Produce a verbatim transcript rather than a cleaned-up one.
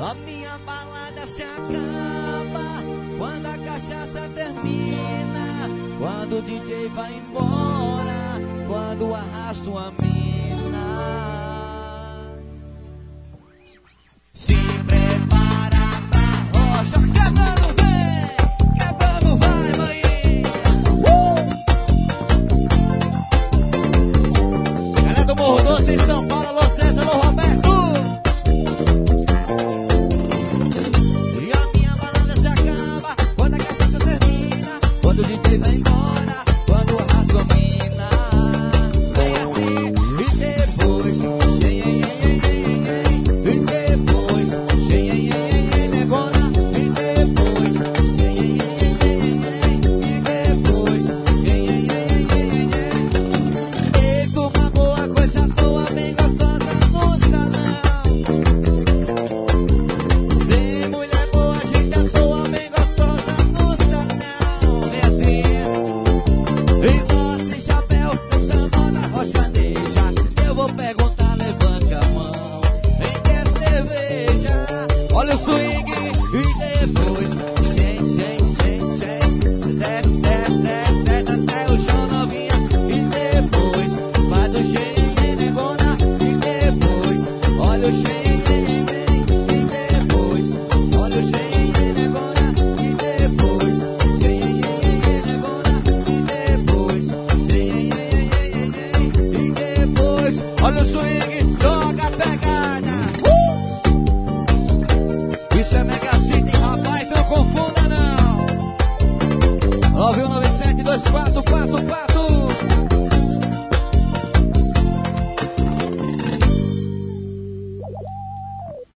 A minha balada se acaba quando a cachaça termina, quando o D J vai embora, quando arrasto a mina. Se prepara pra rocha, quebrando vem, quebrando vai, mãe. Uh! Galera do Morro Doce em São Paulo, alô César, alô Roberto. E a minha balada se acaba quando a cachaça termina, quando o D J vai embora, quando arrasto a mina. Vem assim, e depois, ei, ei, ei, ei, ei, ei, e depois, ei, ei, ei, ei, negona, e depois, ei, ei, ei, ei, ei, e depois, ei, ei, ei, ei, ei, ei, uma boa coisa boa, bem gostosa no salão. Tem mulher boa, gente à toa, bem gostosa no salão. Vem assim. E mostra chapéu, samba da rochaneja. Eu vou perguntar, levante a mão. Quem quer cerveja? Olha o swing. E depois, gente, gente, gente, gente, desce, desce, desce, desce até o chão, novinha. E depois, vai do cheio, negona. E depois, olha o cheio, e depois, olha o cheio, negona. E depois, cheio, negona. E depois, cheio, e depois, olha o swing, joga a pegada. Uh! Isso é Mega City, rapaz, não confunda não. nove um nove sete dois quatro quatro quatro